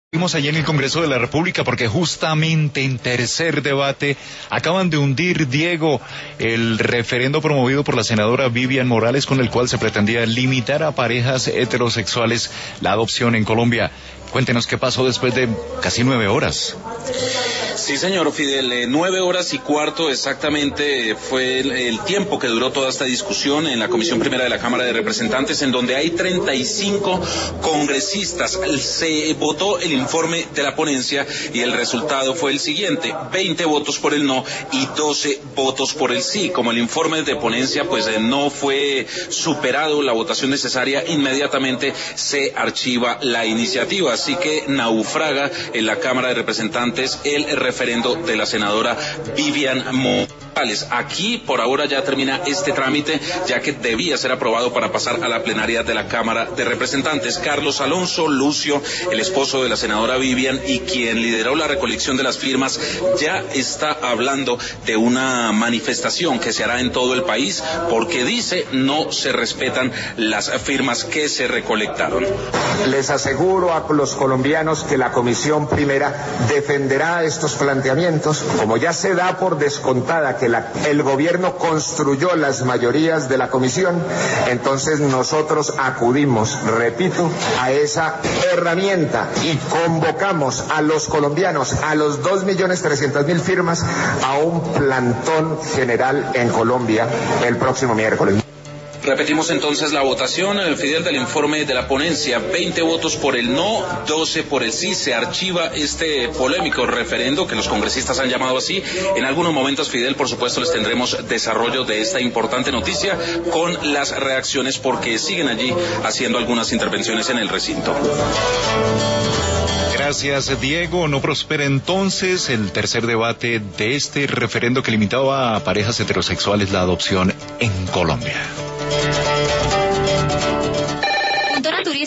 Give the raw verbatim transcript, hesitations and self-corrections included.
Estuvimos allí en el Congreso de la República porque justamente en tercer debate acaban de hundir, Diego, el referendo promovido por la senadora Vivian Morales con el cual se pretendía limitar a parejas heterosexuales la adopción en Colombia. Cuéntenos qué pasó después de casi nueve horas. Sí, señor Fidel, eh, nueve horas y cuarto exactamente fue el, el tiempo que duró toda esta discusión en la Comisión Primera de la Cámara de Representantes, en donde hay treinta y cinco congresistas. Se votó el informe de la ponencia y el resultado fue el siguiente: veinte votos por el no y doce votos por el sí. Como el informe de ponencia pues eh, no fue superado la votación necesaria, inmediatamente se archiva la iniciativa. Así que naufraga en la Cámara de Representantes el referendo de la senadora Vivian Morales. Aquí por ahora ya termina este trámite, ya que debía ser aprobado para pasar a la plenaria de la Cámara de Representantes. Carlos Alonso Lucio, el esposo de la senadora Vivian y quien lideró la recolección de las firmas, ya está hablando de una manifestación que se hará en todo el país porque dice no se respetan las firmas que se recolectaron. Les aseguro a los colombianos que la Comisión Primera defenderá estos planteamientos. Como ya se da por descontada que la, el gobierno construyó las mayorías de la comisión, entonces nosotros acudimos, repito, a esa herramienta y convocamos a los colombianos, a los dos millones trescientas mil firmas, a un plantón general en Colombia el próximo miércoles. Repetimos entonces la votación, Fidel, del informe de la ponencia. veinte votos por el no, doce por el sí. Se archiva este polémico referendo que los congresistas han llamado así. En algunos momentos, Fidel, por supuesto, les tendremos desarrollo de esta importante noticia con las reacciones, porque siguen allí haciendo algunas intervenciones en el recinto. Gracias, Diego. No prospera entonces el tercer debate de este referendo que limitaba a parejas heterosexuales la adopción en Colombia.